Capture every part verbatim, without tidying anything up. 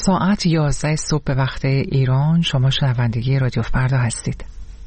ساعت یازده صبح به وقت ایران. شما شنوندگی رادیو فردا هستید.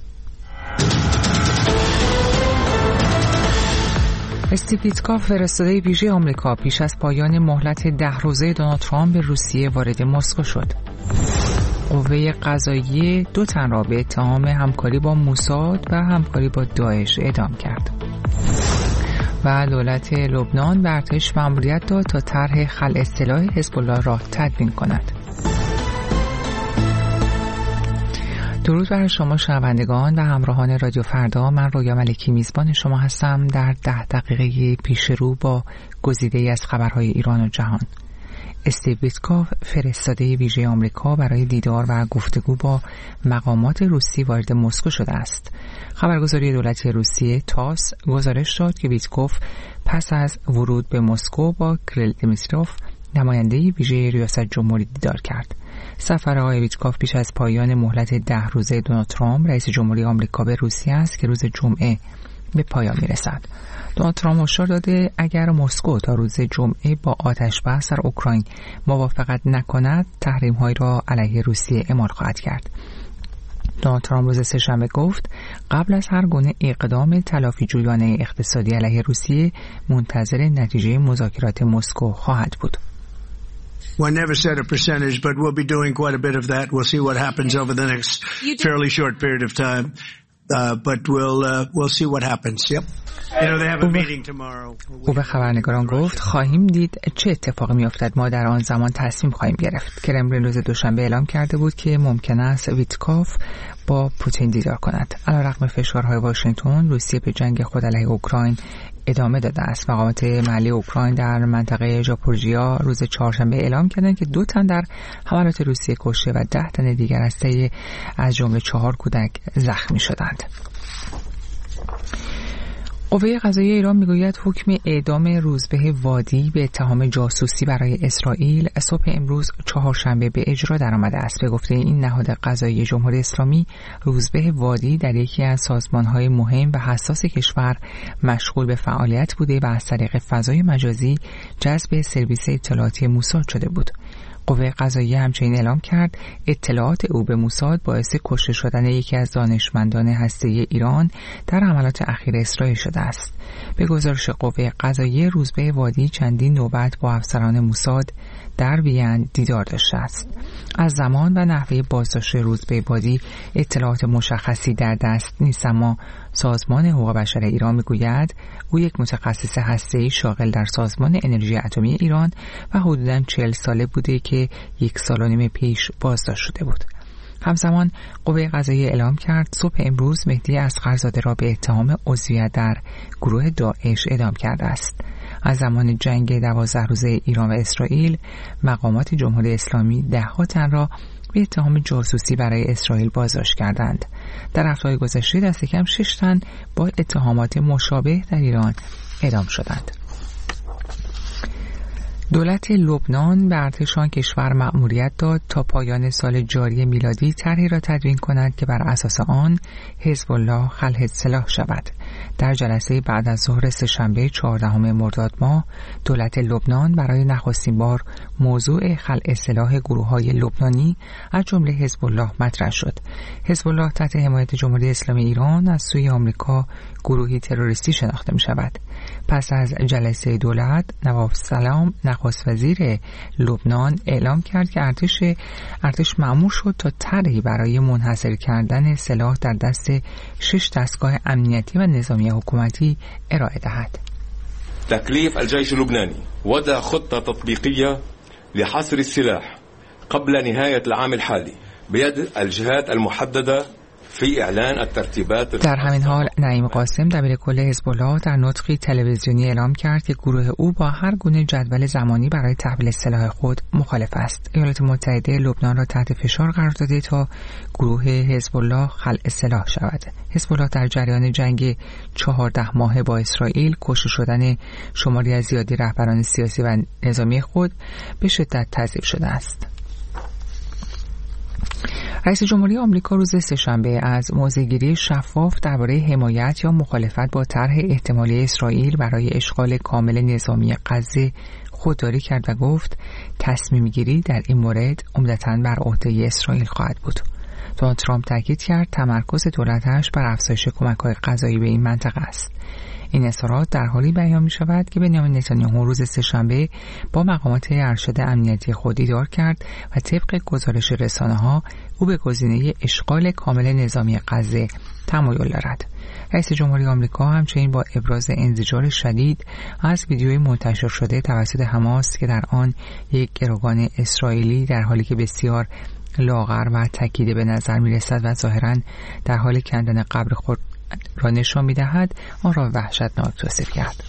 استیو ویتکاف فرستاده ویژه آمریکا پیش از پایان مهلت ده روزه دونالد ترامپ به روسیه وارد مسکو شد. قوه قضاییه دو تن را به اتهام همکاری با موساد و همکاری با داعش اعدام کرد. و دولت لبنان به ارتش مأموریت داد تا طرح خلع سلاح حزب الله را تدوین کند. درود بر شما شنوندگان و همراهان رادیو فردا. من رویا ملکی میزبان شما هستم در ده دقیقه پیش رو با گزیده‌ای از خبرهای ایران و جهان. استیو ویتکاف فرستاده ویژه آمریکا برای دیدار و گفتگو با مقامات روسی وارد مسکو شده است. خبرگزاری دولتی روسیه تاس گزارش داد که ویتکوف پس از ورود به مسکو با کریل دیمیتروف نماینده ویژه ریاست جمهوری دیدار کرد. سفر آقای ویتکوف پیش از پایان مهلت ده روزه دونالد ترامپ رئیس جمهوری آمریکا به روسیه است که روز جمعه به پایان میرسد. دونالد ترامپ هشدار داده اگر مسکو تا روز جمعه با آتش بس در اوکراین موافقت نکند، تحریم‌هایی را علیه روسیه اعمال خواهد کرد. دونالد ترامپ روز سه‌شنبه گفت قبل از هر گونه اقدام تلافی جویانه اقتصادی علیه روسیه منتظر نتیجه مذاکرات مسکو خواهد بود. Well, I never said a percentage, but we'll be doing quite a bit of that. We'll see what happens over the next fairly short period of time. Uh, but we'll uh, we'll see what happens. Yep. You know they have a meeting tomorrow. او به خبرنگاران گفت خواهیم دید چه اتفاقی میافتد. ما در آن زمان تصمیم خواهیم گرفت. کرملین روز دوشنبه اعلام کرده بود که ممکن است ویتکاف با پوتین دیدار کند. علیرغم فشارهای واشنگتن، روسیه به جنگ خود علیه اوکراین ادامه داده است. مقامات محلی اوکراین در منطقه ژاپورژیا روز چهارشنبه اعلام کردند که دو تن در حملات روسیه کشته و ده تن دیگر از طی از جمله چهار کودک زخمی شدند. قوه قضاییه ایران میگوید حکم اعدام روزبه وادی به اتهام جاسوسی برای اسرائیل صبح امروز چهارشنبه به اجرا درآمده است. به گفته این نهاد قضایی جمهوری اسلامی، روزبه وادی در یکی از سازمان‌های مهم و حساس کشور مشغول به فعالیت بوده و از طریق فضای مجازی جذب سرویس اطلاعاتی موساد شده بود. قوه قضاییه همچنین اعلام کرد اطلاعات او به موساد باعث کشته شدن یکی از دانشمندان هسته‌ای ایران در حملات اخیر اسرائیل شده است. به گزارش قوه قضاییه، روزبه وادی چندین نوبت با افسران موساد در وین دیدار داشته است. از زمان و نحوه بازداشت روزبه وادی اطلاعات مشخصی در دست نیست، اما سازمان حقوق بشر ایران میگوید او یک متخصص هسته‌ای شاغل در سازمان انرژی اتمی ایران و حدوداً چهل ساله بوده که یک سال و نیم پیش بازداشت شده بود. همزمان قوه قضاییه اعلام کرد صبح امروز مهدی اصغرزاده را به اتهام عضویت در گروه داعش اعدام کرده است. از زمان جنگ دوازده روزه ایران و اسرائیل، مقامات جمهوری اسلامی ده ها تن را به اتهام جاسوسی برای اسرائیل بازداشت کردند. در هفته‌های گذشته دست کم شش تن با اتهامات مشابه در ایران اعدام شدند. دولت لبنان به ارتش آن کشور مأموریت داد تا پایان سال جاری میلادی طرحی را تدوین کند که بر اساس آن حزب الله خلع سلاح شود. در جلسه بعد از ظهر سه‌شنبه چهاردهم مرداد ماه، دولت لبنان برای نخستین بار موضوع خلع سلاح گروه‌های لبنانی از جمله حزب الله مطرح شد. حزب الله تحت حمایت جمهوری اسلامی ایران از سوی آمریکا گروهی تروریستی شناخته می‌شود. پس از جلسه دولت، نواب سلام نخست وزیر لبنان اعلام کرد که ارتش ارتش مأمور شد تا طرحی برای منحصر کردن سلاح در دست شش دستگاه امنیتی و نظامی حکومتی ارائه دهد. تكليف الجيش اللبناني وضع خطة تطبيقية لحصر السلاح قبل نهاية العام الحالي بيد الجهات المحددة فی اعلان الترتیبات. در همین حال نعیم قاسم دبیر کل حزب الله در نطقی تلویزیونی اعلام کرد که گروه او با هر گونه جدول زمانی برای تحویل سلاح خود مخالف است. ایالات متحده لبنان را تحت فشار قرار داده تا گروه حزب الله خلع سلاح شود. حزب الله در جریان جنگ چهارده ماهه با اسرائیل کشته شدن شماری از زیادی رهبران سیاسی و نظامی خود به شدت تضعیف شده است. رئیس جمهوری آمریکا روز سه‌شنبه از موضع‌گیری شفاف درباره حمایت یا مخالفت با طرح احتمالی اسرائیل برای اشغال کامل نظامی غزه خودداری کرد و گفت تصمیم گیری در این مورد عمدتاً بر عهده اسرائیل خواهد بود. دونالد ترامپ تاکید کرد تمرکز دولتش بر افزایش کمک‌های غذایی به این منطقه است. این اظهارات در حالی بیان می شود که بنیامین نتانیاهو روز سه‌شنبه با مقامات ارشد امنیتی خود دیدار کرد و طبق گزارش رسانه‌ها او به گزینه اشغال کامل نظامی غزه تمایل دارد. رئیس جمهوری آمریکا همچنین با ابراز انزجار شدید از ویدیوی منتشر شده توسط حماس که در آن یک گروگان اسرائیلی در حالی که بسیار لاغر و تکیده به نظر می رسد و ظاهراً در حال کندن قبر خود را نشان می دهد آن را وحشتناک توصیف کرد.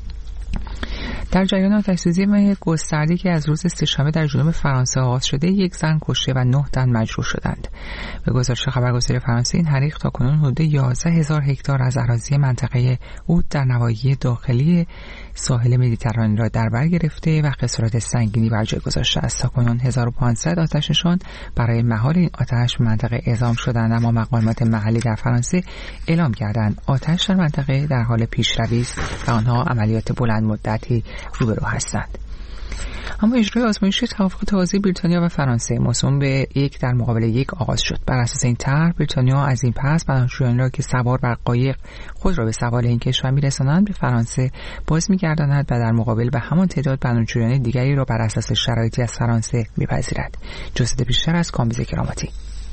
در جریان آتش‌سوزی گسترده‌ای که از روز سه‌شنبه در جنوب فرانسه آغاز شده، یک زن کشته و نه تن مجروح شدند. به گزارش خبرگزاری فرانسه این حریق تاکنون حدود یازده هزار هکتار از اراضی منطقه اود در نواحی داخلی ساحل مدیترانه را در بر گرفته و خسارات سنگینی بر جای گذاشته است. تاکنون هزار و پانصد آتش‌نشان برای مهار این آتش به منطقه اعزام شدند، اما مقامات محلی در فرانسه اعلام کردند آتش در منطقه در حال پیشروی است و آنها عملیات بلند مدتی روبرو هستند. اما اجرای آزمایش توافق تازه بریتانیا و فرانسه موسوم به یک در مقابل یک آغاز شد. بر اساس این طرح بریتانیا از این پس پناهجویان را که سوار بر قایق خود را به سواحل این کشور می‌رسانند به فرانسه باز می‌گرداند و در مقابل به همان تعداد پناهجویان دیگری را بر اساس شرایطی از فرانسه می‌پذیرد. جزئیات بیشتر از کامبیز کرامتی.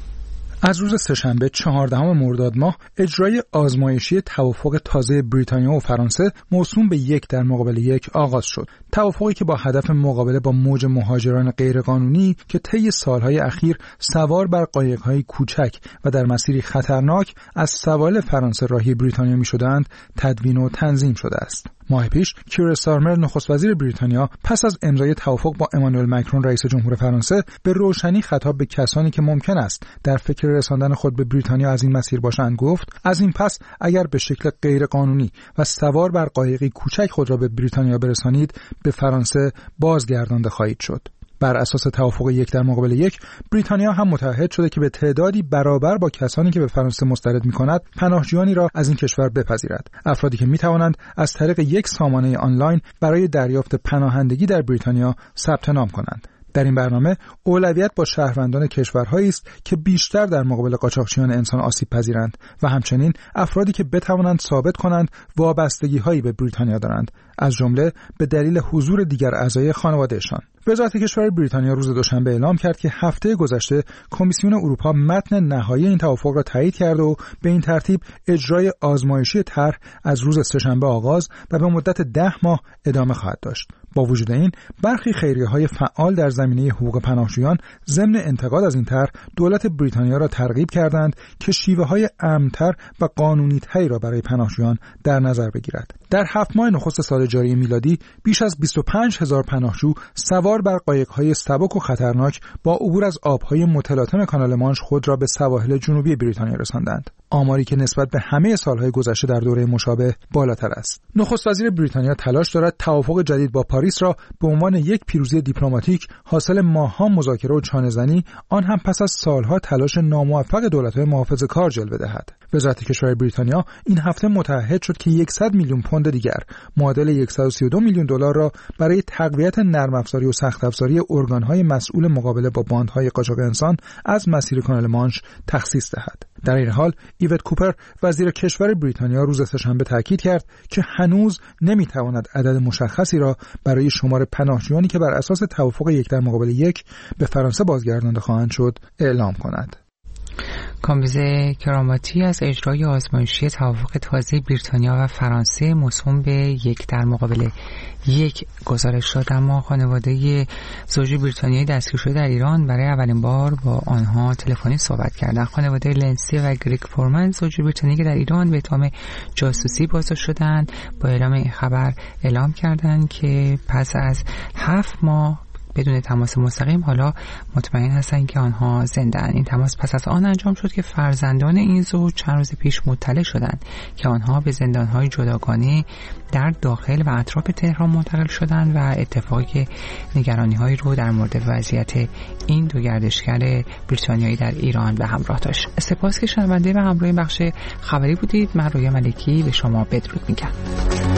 از روز سه‌شنبه چهاردهم مرداد ماه اجرای آزمایشی توافق تازه بریتانیا و فرانسه موسوم به یک در مقابل یک آغاز شد. توافقی که با هدف مقابله با موج مهاجران غیرقانونی که طی سالهای اخیر سوار بر قایق‌های کوچک و در مسیری خطرناک از سواحل فرانسه راهی بریتانیا می‌شدند تدوین و تنظیم شده است. ماه پیش کیر استارمر نخست وزیر بریتانیا پس از امضای توافق با امانوئل مکرون رئیس جمهور فرانسه به روشنی خطاب به کسانی که ممکن است در فکر رساندن خود به بریتانیا از این مسیر باشند گفت از این پس اگر به شکل غیرقانونی و سوار بر قایقی کوچک خود را به بریتانیا برسانید به فرانسه بازگردانده خواهید شد. بر اساس توافق یک در مقابل یک بریتانیا هم متعهد شده که به تعدادی برابر با کسانی که به فرانسه مسترد می‌کند پناهجویانی را از این کشور بپذیرد، افرادی که می‌توانند از طریق یک سامانه آنلاین برای دریافت پناهندگی در بریتانیا ثبت نام کنند. در این برنامه اولویت با شهروندان کشورهایی است که بیشتر در مقابل قاچاقچیان انسان آسیب پذیرند و همچنین افرادی که بتوانند ثابت کنند وابستگی‌هایی به بریتانیا دارند، از جمله به دلیل حضور دیگر اعضای خانوادهشان. وزارت کشور بریتانیا روز دوشنبه اعلام کرد که هفته گذشته کمیسیون اروپا متن نهایی این توافق را تایید کرد و به این ترتیب اجرای آزمایشی طرح از روز سه‌شنبه آغاز و به مدت ده ماه ادامه خواهد داشت. با وجود این برخی خیریه‌های فعال در زمینه حقوق پناهجویان ضمن انتقاد از این طرح دولت بریتانیا را ترغیب کردند که شیوه‌های امن‌تر و قانونی‌تری را برای پناهجویان در نظر بگیرد. در هفت ماه نخست سال جاری میلادی بیش از بیست و پنج هزار پناهجو سوار بر قایق‌های سبک و خطرناک با عبور از آب‌های متلاطم کانال مانش خود را به سواحل جنوبی بریتانیا رساندند، آماری که نسبت به همه سالهای گذشته در دوره مشابه بالاتر است. نخست وزیر بریتانیا تلاش دارد توافق جدید با پاریس را به عنوان یک پیروزی دیپلماتیک حاصل ماه‌ها مذاکره و چانه‌زنی، آن هم پس از سالها تلاش ناموفق دولت‌های محافظه‌کار جلوه دهد. وزارت کشور بریتانیا این هفته متعهد شد که صد میلیون پوند دیگر معادل صد و سی و دو میلیون دلار را برای تقویت نرم افزاری و سخت افزاری ارگان‌های مسئول مقابله با باندهای قاچاق انسان از مسیر کانال مانش تخصیص دهد. در این حال ایوت کوپر وزیر کشور بریتانیا روز سه‌شنبه تاکید کرد که هنوز نمیتواند عدد مشخصی را برای شمار پناهجویانی که بر اساس توافق یک در مقابل یک به فرانسه بازگردانده خواهند شد اعلام کند. کامبیز کرامتی از اجرای آزمایشی توافق تازه بریتانیا و فرانسه موسوم به یک در مقابل یک گزارش داد، اما خانواده زوج بریتانیایی دستگیر شده در ایران برای اولین بار با آنها تلفنی صحبت کردند. خانواده لنسی و گریگ فورمن زوج بریتانیایی که در ایران به اتهام جاسوسی بازداشت شدند با اعلام این خبر اعلام کردند که پس از هفت ماه بدون تماس مستقیم حالا مطمئن هستند که آنها زنده‌اند. این تماس پس از آن انجام شد که فرزندان این زوج چند روز پیش مطلع شدند که آنها به زندان‌های جداگانه در داخل و اطراف تهران منتقل شدند و اتفاقی که نگرانی‌هایی رو در مورد وضعیت این دو گردشگر بریتانیایی در ایران به همراه داشت. سپاس که شنونده و همراه بخش خبری بودید. من رویا ملکی به شما بدرود میگم.